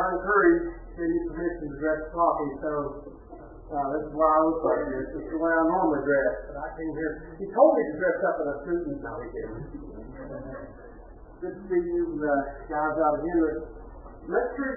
I encourage any permission to dress sloppy, so this is why I look like this. This is the way I normally dress, but I came here. He told me to dress up in a suit, and now he didn't. Good to see you guys out here. Make sure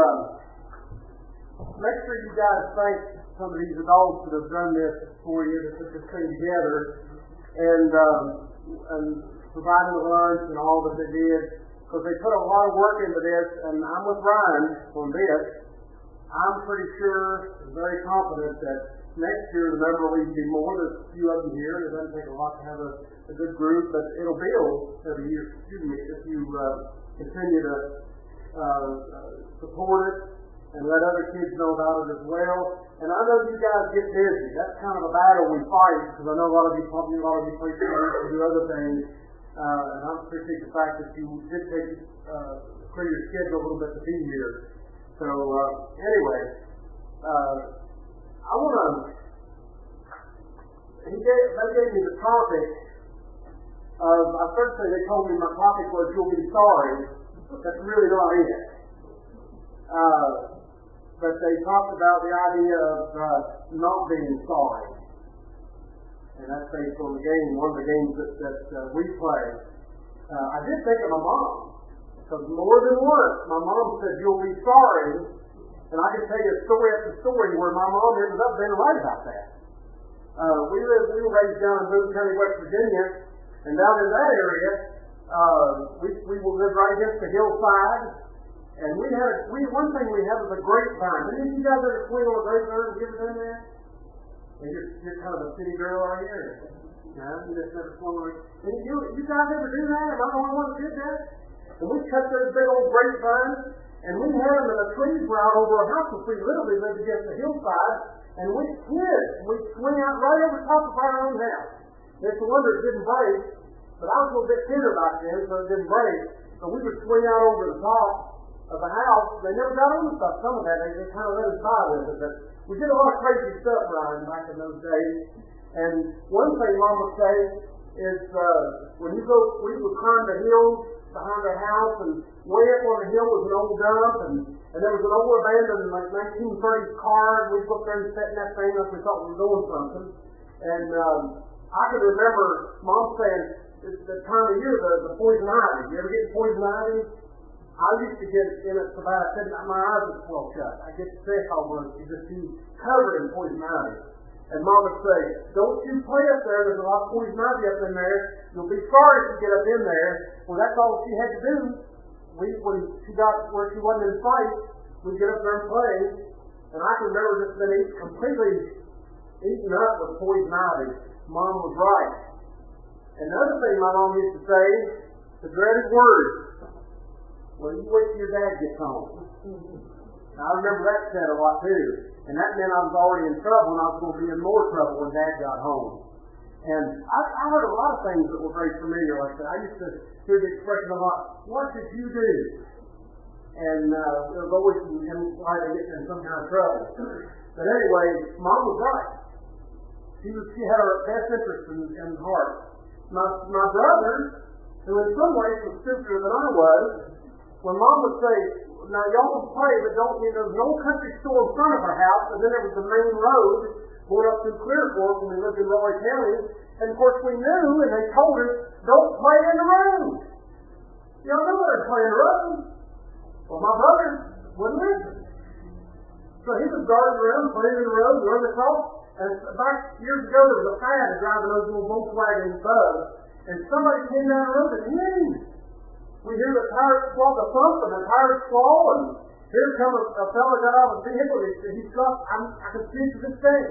you guys thank some of these adults that have done this for you, to put this thing together, and providing the lunch and all that they did, because they put a lot of work into this, and I'm with Ryan on this. I'm pretty sure, very confident that next year the number will even be more. There's a few of them here. It doesn't take a lot to have a good group, but it'll build every year. If you continue to support it and let other kids know about it as well. And I know you guys get busy. That's kind of a battle we fight, because I know a lot of you play sports and do other things. And I appreciate the fact that you did clear your schedule a little bit to be here. So anyway, I want to. They gave me the topic of. First thing they told me my topic was "You'll be sorry." That's really not it. But they talked about the idea of not being sorry, and that's based on the game. One of the games that we play. I did think of my mom. Because more than once, my mom said, "You'll be sorry." And I can tell you story after story where my mom ended up being right about that. We were raised down in Boone County, West Virginia, and down in that area, we lived right against the hillside. And one thing we had was a grapevine. Didn't you guys ever swing on a grapevine? Have you ever done that? And you're kind of a city girl, are you? No, you just never swung on it. And you guys ever do that? Am I the only one that did that? And we cut those big old grapevines, and we had them in the trees were out over our house, because we literally lived against the hillside, and we'd swing out right over top of our own house. It's a wonder it didn't break, but I was a little bit thinner back then, so it didn't break. So we would swing out over the top of the house. They never got on the stuff, some of that, they kind of let us by with it, but we did a lot of crazy stuff, Ryan, back in those days. And one thing Mom would say is, we would climb the hills behind the house, and way up on the hill was an old dump, and there was an old abandoned 1930s car, and we'd go up there and sit in that thing like we thought we were doing something. And I can remember Mom saying, it's the time of year, the poison ivy. You ever get poison ivy? I used to get in it so bad I said my eyes would swell shut. I get sick almost. You just be covered in poison ivy. And Mom would say, "Don't you play up there. There's a lot of poison ivy up in there. You'll be sorry if you get up in there." Well, that's all she had to do. When she got where she wasn't in fight, we'd get up there and play. And I can remember just being completely eaten up with poison ivy. Mom was right. Another thing my mom used to say, the dreaded word, "Well, you wait till your dad gets home." I remember that said a lot too. And that meant I was already in trouble, and I was going to be in more trouble when Dad got home. And I heard a lot of things that were very familiar like that. I used to hear the expression a lot, "What did you do?" And it was always implied to get in some kind of trouble. But anyway, Mom was right. She had her best interest in heart. My brother, who in some ways was stupider than I was, when Mom would say, "Now y'all can play, but don't." There was an old country store in front of our house, and then there was the main road going up through Clear Fork when we lived in Raleigh County. And of course we knew, and they told us, "Don't play in the road." Y'all know they're playing the road. Well, my brother wouldn't listen, so he was darting around, playing in the road, running across. And back years ago, there was a fad of driving those little Volkswagen Bugs, and somebody came down the road and hit him. We hear the tires squall, the thump, and the tires squall, and here comes a fella got out of the vehicle. He's got, I can see to this day,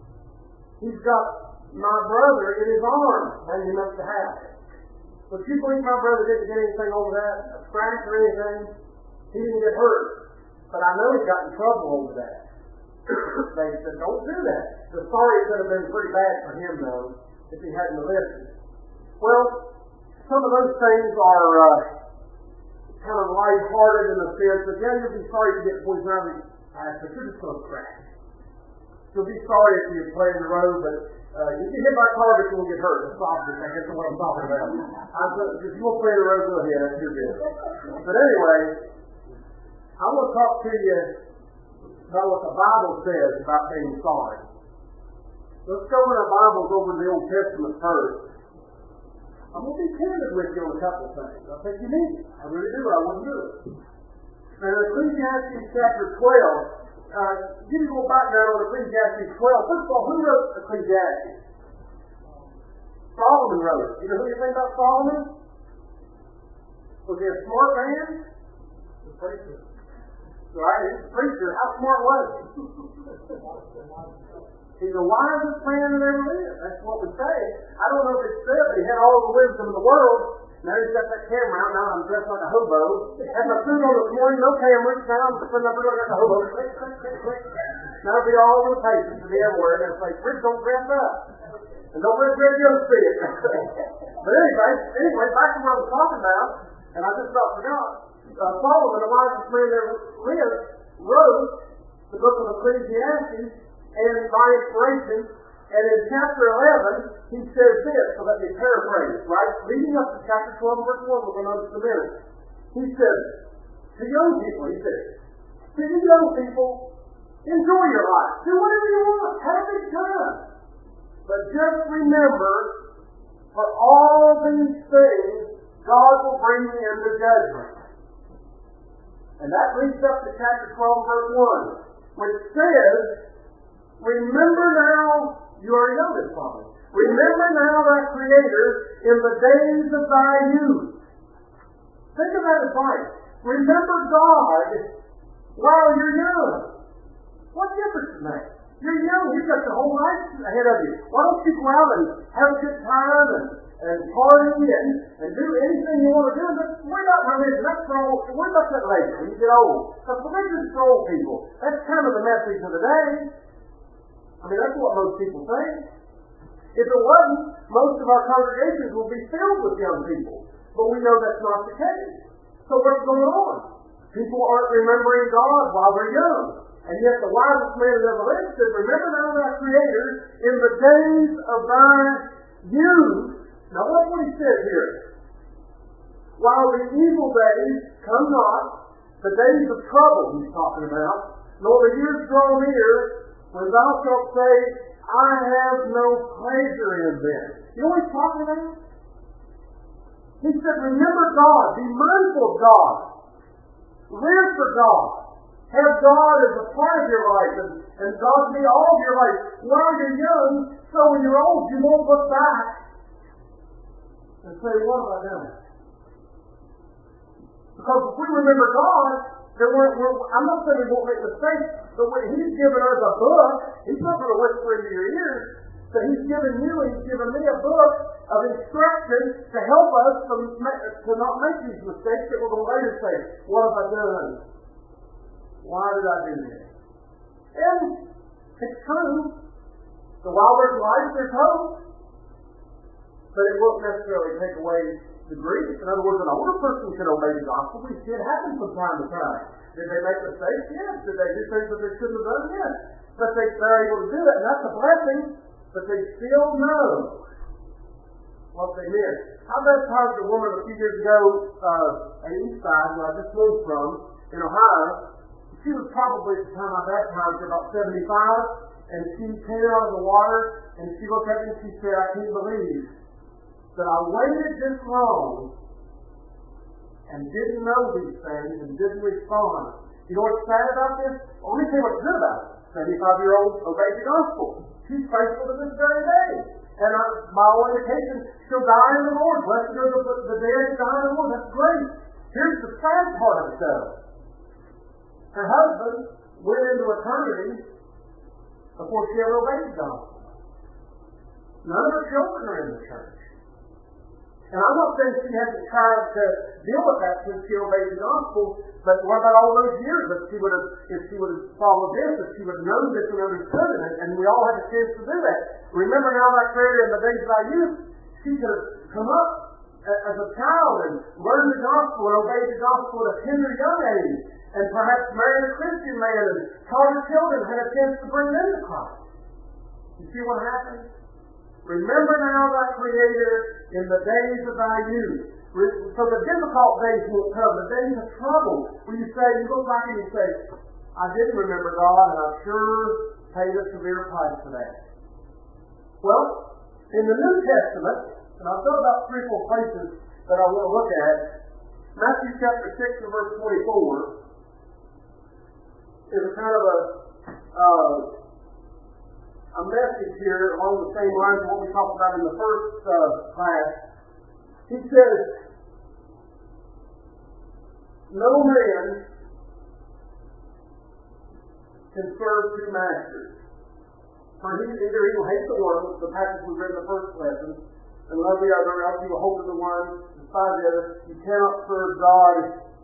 he's got my brother in his arms hanging up the house. But you believe my brother didn't get anything over that, a scratch or anything? He didn't get hurt. But I know he got in trouble over that. They said, "Don't do that." The story could have been pretty bad for him, though, if he hadn't listened. Well, some of those things are kind of lighthearted in a sense, but yeah, you'll be sorry to get poison ivy, but you're just going to crash. You'll be sorry if you play in the road, but you get hit by a car, but you won't get hurt. That's obvious. I guess that's what I'm talking about. If you won't play in the road, go ahead. That's your business. But anyway, I want to talk to you about what the Bible says about being sorry. Let's go in our Bibles over the Old Testament first. I'm going to be candid with you on a couple of things. I think you need it. I really do. I wouldn't do it. Now, Ecclesiastes chapter 12. Give you a little background on Ecclesiastes 12. First of all, who wrote Ecclesiastes? Solomon wrote it. You know anything about Solomon? Was he a smart man? The preacher. Right? He's a preacher. How smart was he? He's the wisest man that ever lived. That's what we say. I don't know if it's said that he had all the wisdom in the world. Now he's got that camera out. Now I'm dressed like a hobo. Had my suit on this morning, no cameras. Now I'm sitting up here like a hobo. Click, click, click, click. Now it'll be all over the pages to be everywhere. And it's like, Rick, don't dress up. And don't let Greg Young see it. But anyway, back to what I was talking about, and I just about forgot. Solomon, the wisest man that ever lived, wrote the book of Ecclesiastes, and by inspiration, and in chapter 11, he says this, so let me paraphrase, right? Leading up to chapter 12, verse 1, we're going to notice in a minute. He says, to young people, he says, to you young people, enjoy your life. Do whatever you want. Have a good time. But just remember, for all these things, God will bring you into judgment. And that leads up to chapter 12, verse 1, which says, remember now, you already know this promise. Remember now thy Creator in the days of thy youth. Think of that advice. Remember God while you're young. What difference does it make? You're young, you've got your whole life ahead of you. Why don't you go out and have a good time and party and do anything you want to do? But worry about religion. That's for old. Worry about that later when you get old. Because religion's for old people. That's kind of the message of the day. I mean, that's what most people think. If it wasn't, most of our congregations will be filled with young people. But we know that's not the case. So what's going on? People aren't remembering God while they're young. And yet the wisest man that ever lived said, remember now thy Creator in the days of thy youth. Now watch what he says here. While the evil days come not, the days of trouble he's talking about, nor the years draw near, when thou shalt say, I have no pleasure in them. You know what he's talking about? He said, remember God. Be mindful of God. Live for God. Have God as a part of your life, and God be all of your life while you're young, so when you're old, you won't look back and say, what have I done? Because if we remember God, then I'm not saying we won't make mistakes, but when He's given us a book, He's not going to whisper into your ears, but He's given you and He's given me a book of instruction to help us to not make these mistakes that we're going to later say, what have I done? Why did I do this? And it's true. So while there's life, there's hope. But it won't necessarily take away the grief. In other words, an older person can obey the gospel. We see it happen from time to time. Did they make mistakes? Yes. Did they do things that they shouldn't have done? Yes. But they're able to do that, and that's a blessing. But they still know what they missed. I baptized a woman a few years ago at Eastside, where I just moved from, in Ohio. She was probably, at the time I baptized her, about 75, and she came out of the water, and she looked at me and she said, I can't believe that I waited this long and didn't know these things and didn't respond. You know what's sad about this? Well, let me tell you what's good about it. 75-year-old obeyed the gospel. She's faithful to this very day. And by all indication, she'll die in the Lord. Blessed are the dead who die in the Lord. That's great. Here's the sad part of it, though. Her husband went into eternity before she ever obeyed the gospel. None of her children are in the church. And I'm not saying she hasn't tried to deal with that since she obeyed the gospel, but what about all those years if she would have followed this, if she would have known this and understood it, and we all had a chance to do that. Remember now that Creator in the days of our youth, she could have come up as a child and learned the gospel and obeyed the gospel at a tender young age, and perhaps married a Christian man and taught her children, had a chance to bring them to Christ. You see what happened? Remember now thy Creator in the days of thy youth. So the difficult days won't come. The days of trouble, where you say, you look back and you say, I didn't remember God, and I sure paid a severe price for that. Well, in the New Testament, and I've got about 3 or 4 places that I want to look at, Matthew chapter 6 and verse 24 is a kind of a message here along the same lines of what we talked about in the first class. He says, no man can serve 2 masters. For either he will hate the one, the passage we read in the first lesson, and love the other, else he will hold to the one, despise the other. You cannot serve God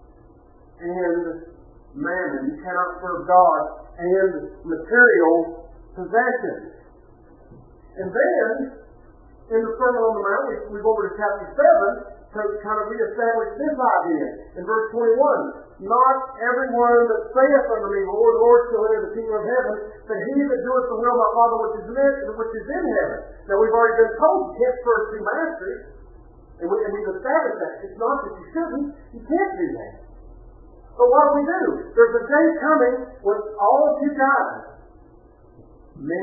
and mammon. You cannot serve God and material possessions. And then, in the Sermon on the Mount, we go over to chapter 7 to kind of reestablish this idea. In verse 21, not everyone that saith unto me, Lord, Lord, shall enter the kingdom of heaven, but he that doeth the will of my Father which is in heaven. Now, we've already been told you can't serve 2 masters, and we've established that. It's not that you shouldn't, you can't do that. But what do? There's a day coming when all of you guys, me,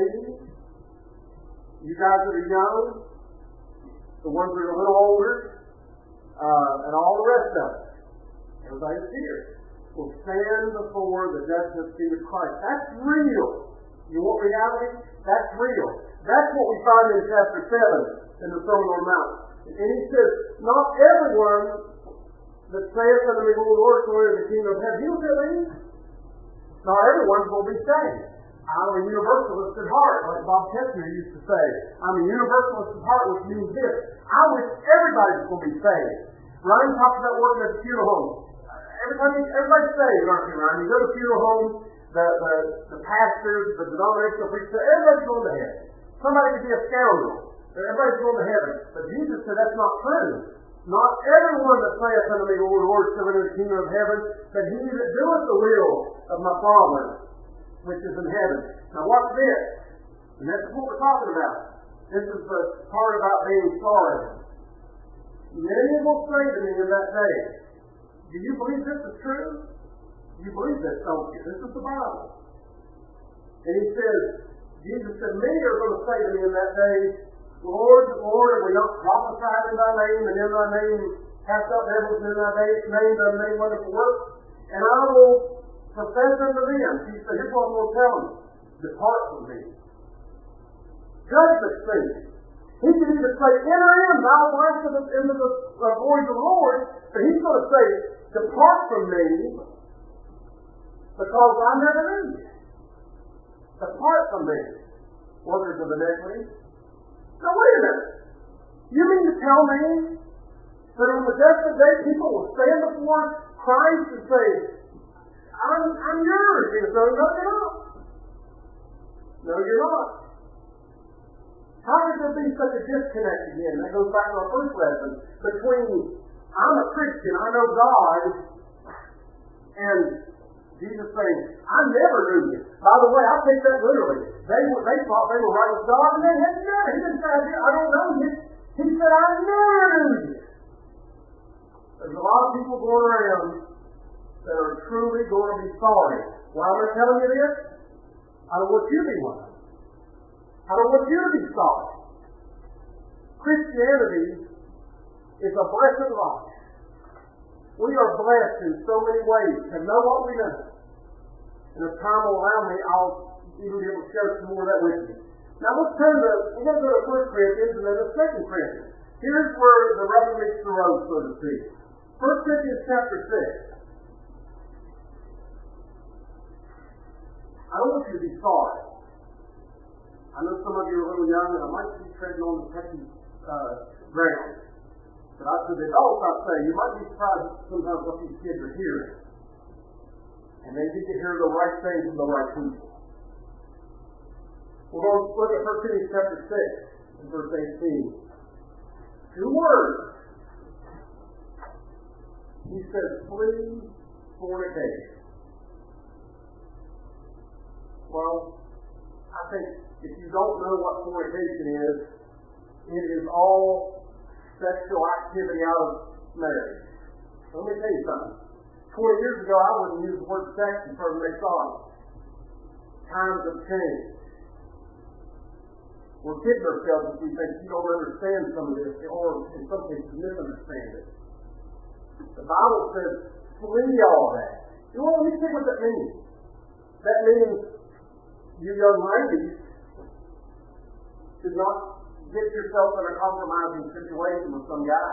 you guys that are young, the ones that are a little older, and all the rest of us, everybody that's here, will stand before the judgment seat of Christ. That's real. You want reality? That's real. That's what we find in chapter 7 in the Sermon on the Mount. And he says, not everyone that saith unto me, Lord, Lord, shall enter the kingdom of heaven. You know what that means? Not everyone's going to be saved. I'm a universalist at heart, like Bob Kessner used to say. I'm a universalist at heart, which means this. I wish everybody's going to be saved. Ryan talks about working at the funeral home. Everybody's saved, aren't you, Ryan? You go to the funeral home, the pastors, the denominational preachers, everybody's going to heaven. Somebody could be a scoundrel. Everybody's going to heaven. But Jesus said that's not true. Not everyone that saith unto me, Lord, Lord, shall enter the kingdom of heaven, but he that doeth the will of my Father, which is in heaven. Now watch this. And that's what we're talking about. This is the part about being sorry. Many will say to me in that day, do you believe this is true? You believe this, don't you? This is the Bible. And he says, Jesus said, many are going to say to me in that day, Lord, Lord, have we not prophesied in thy name, and in thy name cast out devils, and in thy name done many wonderful works? And I will profess unto them. He said, here's what I'm going to tell them. Depart from me. Judgment seat. He could either say, enter in, thou art into the voice of the Lord, but he's going to say, depart from me, because I never knew you. Depart from me, workers of iniquity. Now wait a minute. You mean to tell me that on the judgment day people will stand before Christ and say, I'm yours? He says, no, you're not. No, you're not. How could there be such a disconnect again? That goes back to our first lesson between I'm a Christian, I know God, and Jesus saying, I never knew you. By the way, I take that literally. They thought they were right with God, and they had never. He didn't say, I don't know you. He said, I never knew you. There's a lot of people going around that are truly going to be sorry. Why am I telling you this? I don't want you to be one. I don't want you to be sorry. Christianity is a blessed life. We are blessed in so many ways to know what we know. And if time will allow me, I'll even be able to share some more of that with you. Now we're going to go to 1 Corinthians and then to 2 Corinthians. Here's where the rubber meets the road, so to speak. 1 Corinthians chapter 6. I don't want you to be sorry. I know some of you are a little young, and I might be treading on the techie ground. But to the adults, I say, you might be surprised sometimes what these kids are hearing. And they need to hear the right things from the right people. We're going to look at 1 Corinthians chapter 6 and verse 18. 2 words. He says, flee fornication. Well, I think if you don't know what fornication is, it is all sexual activity out of marriage. Let me tell you something. 20 years ago, I wouldn't use the word sex in front of mixology. Times have changed. We're kidding ourselves if we think you don't understand some of this, or in some cases misunderstand it. The Bible says, flee all that. Well, let me tell you what that means. That means you young ladies should not get yourself in a compromising situation with some guy.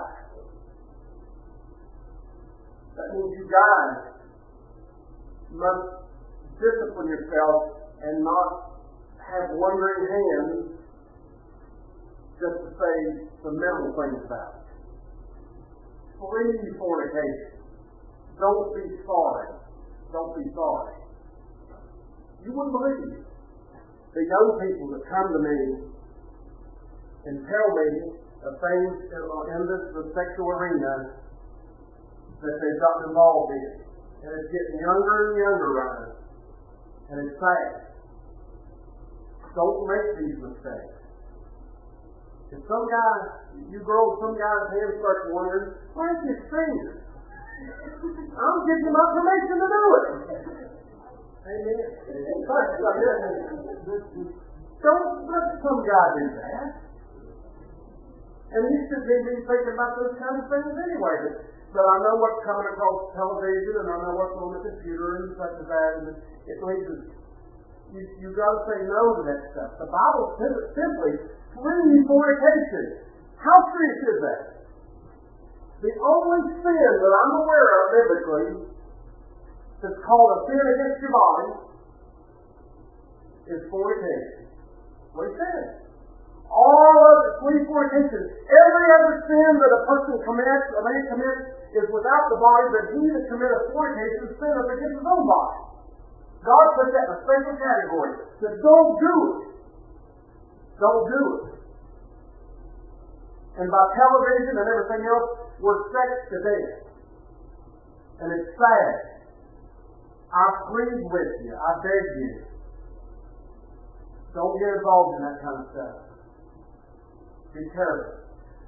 That means you guys must discipline yourself and not have wandering hands just to say the mental things about it. Flee fornication. Don't be sorry. Don't be sorry. You wouldn't believe the young people that come to me and tell me of things in the sexual arena that they've gotten involved in. And it's getting younger and younger around us. And it's sad. Don't make these mistakes. If some guy, you girls, some guy's hand starts wondering, why is he a stranger? I'm giving him my permission to do it. Amen. Don't let some guy do that. And you should be thinking about those kind of things anyway. But I know what's coming across television, and I know what's on the computer and such as that, and it leads us. You've got to say no to that stuff. The Bible says it simply, flee fornication. How serious is that? The only sin that I'm aware of biblically that's called a sin against your body is fornication. What he said. All other flee fornication. Every other sin that a person commits, a man commits, is without the body, but he that committeth fornication sinneth against his own body. God put that in a special category. Said, don't do it. Don't do it. And by television and everything else, we're sexed to death. And it's sad. I plead with you. I beg you. Don't get involved in that kind of stuff. Be careful.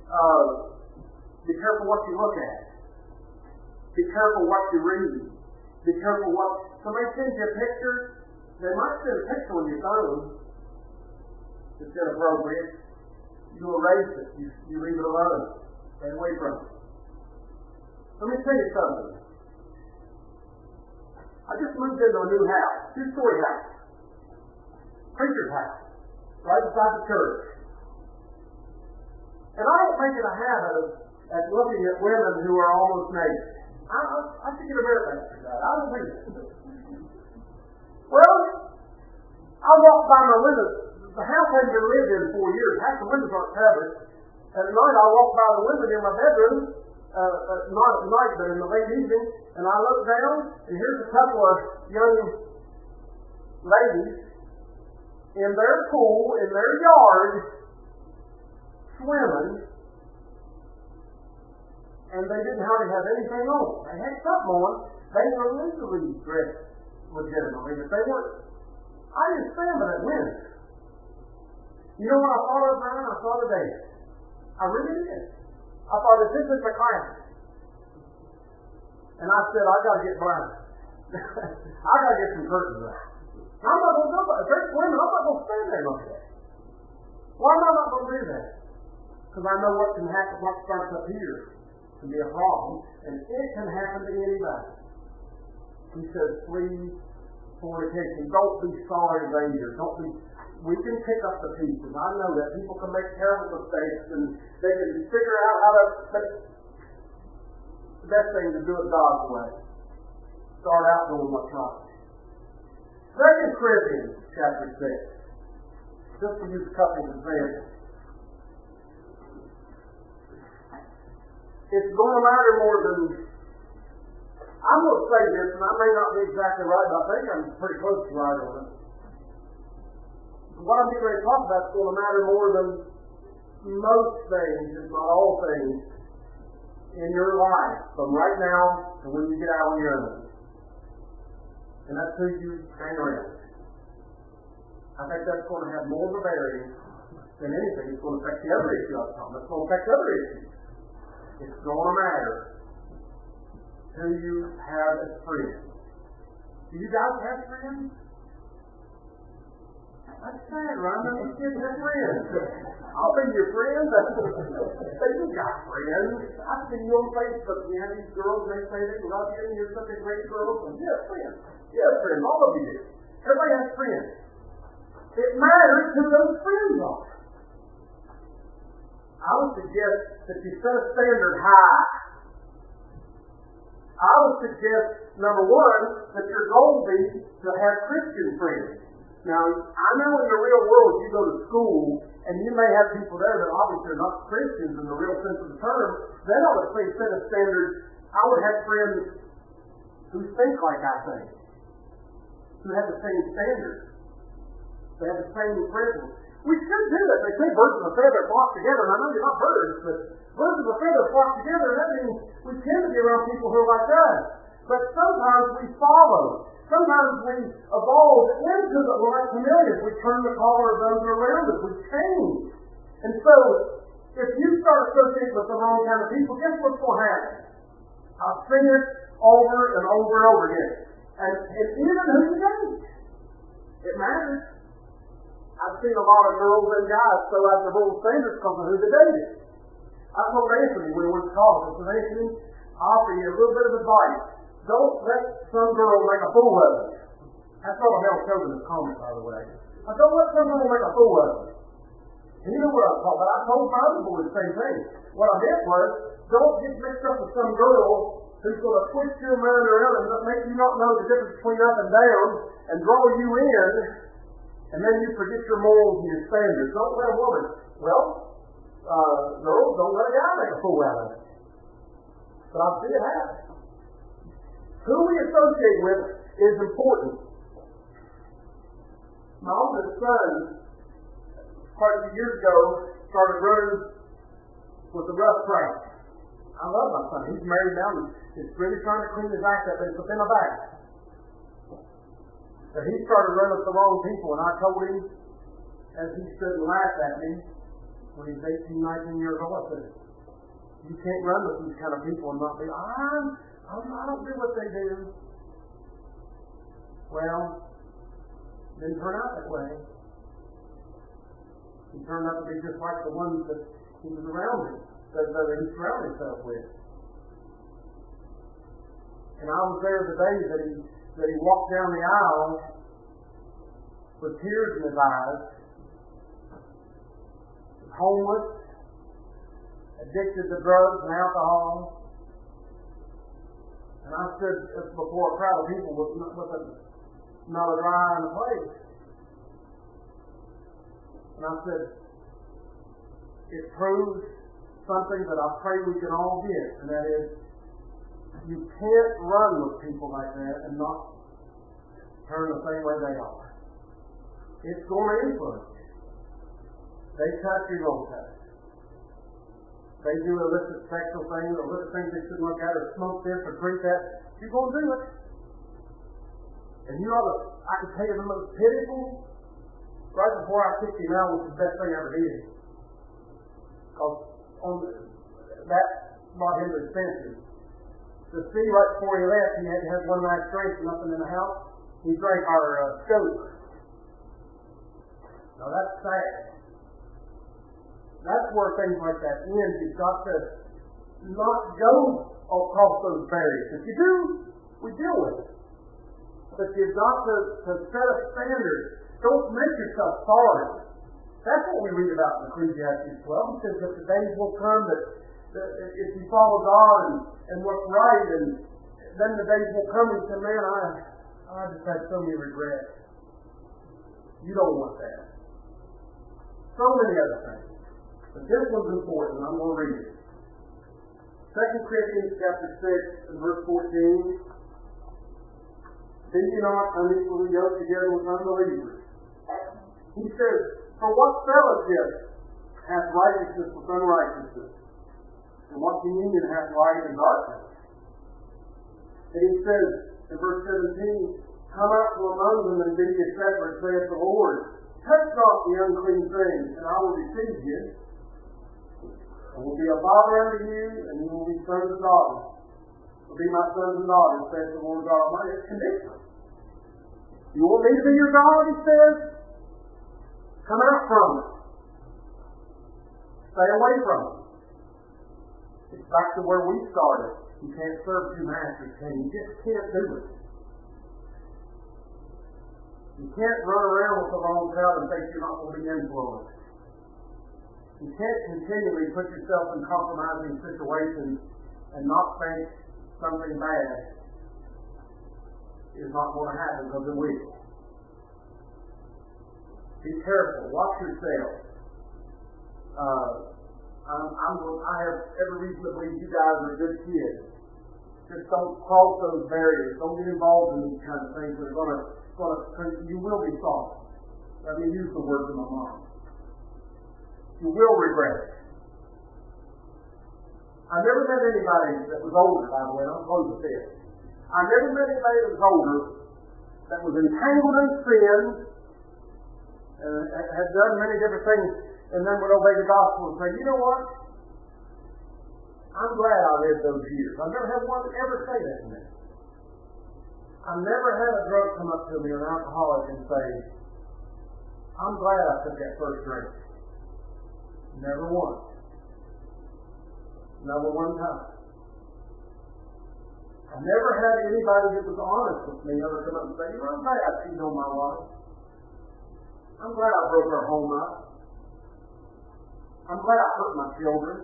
Be careful what you look at. Be careful what you read. Be careful what... Somebody sends you a picture. They might send a picture on your phone. It's inappropriate. You erase it. You leave it alone. Stay away from it. Let me tell you something. I just moved into a new house. 2-story house. Preacher's house. Right beside the church. And I don't make it a habit of looking at women who are almost naked. I should get a merit for that. I don't think that. Well, I walk by my windows. The house hasn't been lived in 4 years. Half the windows aren't covered. At night, I walk by the window in my bedroom, not at night, but in the late evening, and I look down, and here's a couple of young ladies in their pool, in their yard, swimming, and they didn't hardly have anything on. They had something on. They were legally dressed legitimately, but they weren't. I didn't stand by that window. You know what I thought of, Brian? I thought of David. I really did. I thought, if this is the class, and I said, I got to get blind. I got to get some curtains out. I'm not going to go by. If they're swimming, I'm not going to stand there and look at that. Why am I not going to do that? Because I know what can happen, what starts up here can be a problem, and it can happen to anybody. He says, flee fornication. Don't be sorry, Ranger. Don't be. We can pick up the pieces. I know that people can make terrible mistakes, and they can figure out how to. But the best thing to do it God's way. Start out doing what's right. 2 Corinthians chapter 6. Just to use a couple of examples. It's going to matter more than... I'm going to say this, and I may not be exactly right, but I think I'm pretty close to right on it. What I'm getting ready to talk about is going to matter more than most things, if not all things, in your life, from right now to when you get out on your own. And that's who you hang around. I think that's going to have more of a bearing than anything. It's going to affect the other issue I was talking about. It's going to affect other issues. It's going to matter who you have as friends. Do you guys have friends? That's sad, right? Let's get your friends. I'll be your friend. Say, you got friends. I see you on Facebook. You have these girls, they say they love you, and you're such a great girl. And you have friends. You have friends. All of you do. Everybody has friends. It matters who those friends are. I would suggest that you set a standard high. I would suggest, number one, that your goal be to have Christian friends. Now, I know in the real world, you go to school, and you may have people there that obviously are not Christians in the real sense of the term. Then I would say set a standard. I would have friends who think like I think, who have the same standards. They have the same principles. We should do that. They say birds of a feather flock together, and I know you're not birds, but birds of a feather flock together, and that means we tend to be around people who are like us. But sometimes we follow. Sometimes we evolve into the like chameleons. We turn the collar of those around us. We change. And so, if you start associating with the wrong kind of people, guess what's going to happen? I've seen it over and over and over again. And even who you date. It matters. I've seen a lot of girls and guys throw out their whole standards because of who they dated. I told Anthony when we went to college, I said, Anthony, I'll offer you a little bit of advice. Don't let some girl make a fool of you. That's not a Mel Chauvinist comment, by the way. Don't let some girl make a fool of you. And you know what I'm talking about? I told my other boy the same thing. What I meant was, don't get mixed up with some girl who's going to twist your mind around and make you not know the difference between up and down and draw you in, and then you forget your morals and your standards. Don't let a woman. Well, girls, don't let a guy make a fool out of it. But I see it happen. Who we associate with is important. My oldest son, quite a few years ago, started running with the rough crowd. I love my son. He's married now and he's really trying to clean his act up, but it's within a bag. But he started running with the wrong people, and I told him, as he stood and laughed at me, when he was 18, 19 years old, I said, you can't run with these kind of people and not be, I don't do what they do. Well, didn't turn out that way. He turned out to be just like the ones that he was around him, that he surrounded himself with. And I was there the day that he walked down the aisle with tears in his eyes, homeless, addicted to drugs and alcohol. And I stood before a crowd of people with not a dry eye in the place. And I said, it proves something that I pray we can all get, and that is, you can't run with people like that and not turn the same way they are. It's going to influence you. They touch, you're going to touch. They do illicit sexual things, or illicit things they shouldn't look at, or smoke this, or drink that. You're going to do it. And you know, I can tell you the most pitiful, right before I kicked him out, was the best thing I ever did. Because that brought him to his senses. To see right before he left, he had one night drink and nothing in the house. He drank our Coke. Now that's sad. That's where things like that end. You've got to not go across those barriers. If you do, we deal with it. But you've got to set a standard. Don't make yourself sorry. That's what we read about in Ecclesiastes 12. It says that the days will come that if you follow God and what's right, and then the days will come and say, man, I just had so many regrets. You don't want that. So many other things. But this one's important. I'm going to read it. 2 Corinthians chapter 6 and verse 14. Be ye not unequally yoked together with unbelievers. He says, for what fellowship hath righteousness with unrighteousness? And what communion hath light and darkness? And he says in verse 17, come out from among them and be ye separate, saith the Lord. Touch not the unclean things, and I will receive you. I will be a father unto you, and you will be sons and daughters. Will be my sons and daughters, says the Lord God Almighty. It's conditional. You want me to be your God, he says? Come out from it. Stay away from it. It's back to where we started. You can't serve two masters, can you? You just can't do it. You can't run around with the wrong crowd and think you're not going to be influenced. You can't continually put yourself in compromising situations and not think something bad is not going to happen, because it will. Be careful. Watch yourself. I have every reason to believe you guys are good kids. Just don't cross those barriers. Don't get involved in these kind of things that are going to, you will be sorry. Let me use the words of my mom. You will regret it. I never met anybody that was older, by the way, I'll close with this. I never met anybody that was older that was entangled in sin, had done many different things, and then would obey the gospel and say, you know what? I'm glad I lived those years. I've never had one ever say that to me. I've never had a drug come up to me or an alcoholic and say, I'm glad I took that first drink. Never once. Never one time. I never had anybody that was honest with me ever come up and say, you know, I'm glad I cheated on my wife. I'm glad I broke our home up. I'm glad I hurt my children.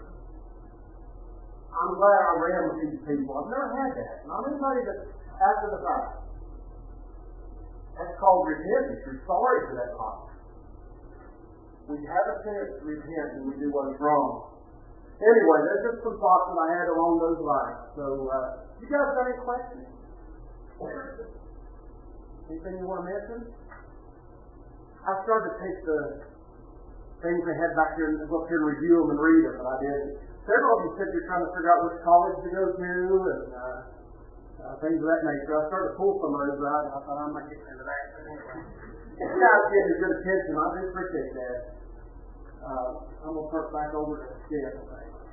I'm glad I ran with these people. I've never had that. Not anybody that after the fact. That's called repentance. You're sorry for that life. We have a chance to repent when we do what's wrong. Anyway, there's just some thoughts that I had along those lines. So, you guys got any questions? Anything you want to mention? I started to take the things they had back here and go up here and review them and read them, but I didn't. Several of you said you're trying to figure out which college to go to and things of that nature. I started to pull some of those out, and I thought I'm not getting into that. But anyway, you guys gave me good attention. I do appreciate that. I'm going to turn it back over to Jeff, I think.